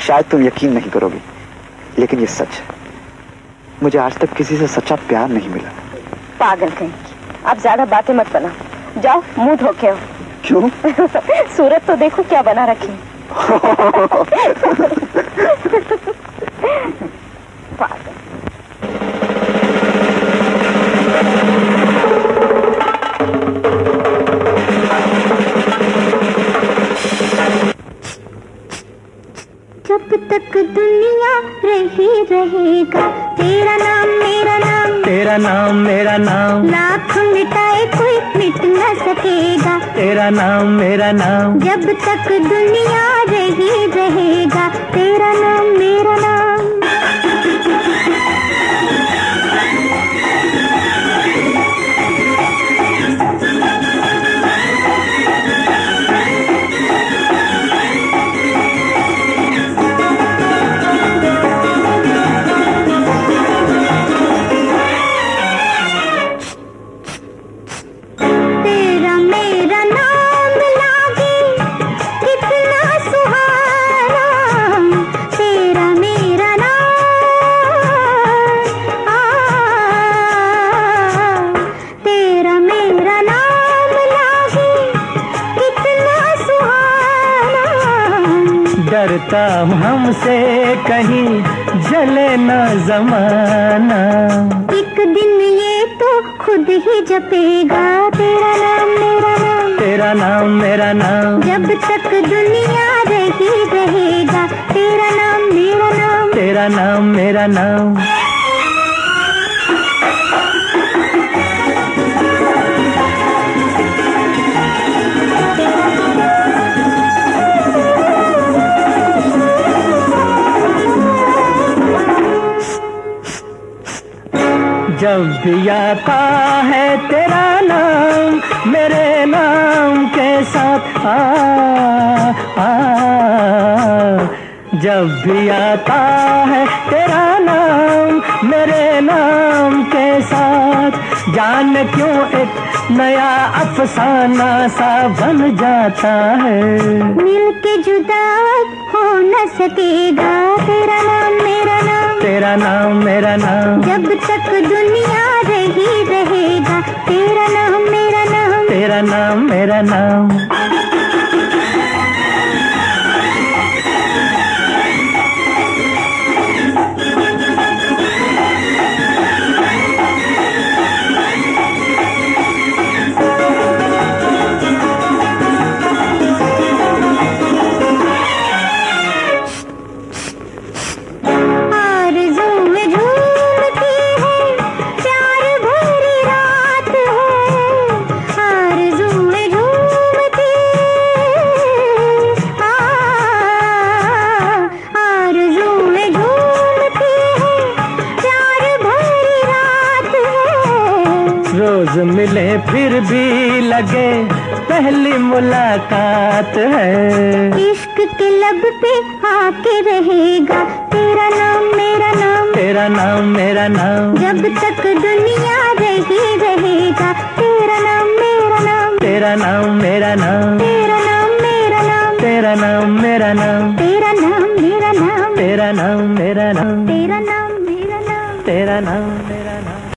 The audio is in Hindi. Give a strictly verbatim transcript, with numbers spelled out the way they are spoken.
शायद तुम यकीन नहीं करोगे, लेकिन ये सच है। मुझे आज तक किसी से सच्चा प्यार नहीं मिला। पागल कहीं, अब ज्यादा बातें मत बना। जाओ मुंह धो के आओ। क्यों? सूरत तो देखो क्या बना रखी। पागल। जब तक दुनिया रही रहेगा, तेरा नाम मेरा नाम, तेरा नाम मेरा नाम, लाख मिटाए कोई मिट न सकेगा, तेरा नाम मेरा नाम। जब तक दुनिया रही रहेगा, तेरा नाम मेरा नाम। डरता हूँ हमसे कहीं जले ना जमाना, एक दिन ये तो खुद ही जपेगा, तेरा नाम मेरा नाम, तेरा नाम मेरा नाम। जब तक दुनिया रही रहेगा, तेरा नाम मेरा नाम, तेरा नाम मेरा नाम। जब भी आता है तेरा नाम, मेरे नाम के साथ आ, आ, जब भी आता है तेरा नाम, मेरे नाम के साथ, जान क्यों एक नया अफसाना सा बन जाता है। मिल के जुदा हो न सकेगा, तेरा नाम मेरा नाम, तेरा नाम मेरा नाम। जब तक दुनिया रही रहेगा, तेरा नाम मेरा नाम, तेरा नाम मेरा नाम। रोज मिले फिर भी लगे पहली मुलाकात है, इश्क के लब पे आके रहेगा, तेरा नाम मेरा नाम, तेरा नाम मेरा नाम। जब तक दुनिया रही रहेगा, तेरा नाम मेरा नाम, तेरा नाम मेरा नाम, तेरा नाम मेरा नाम, तेरा नाम मेरा नाम, तेरा नाम मेरा नाम, तेरा नाम मेरा नाम, तेरा नाम मेरा नाम, तेरा नाम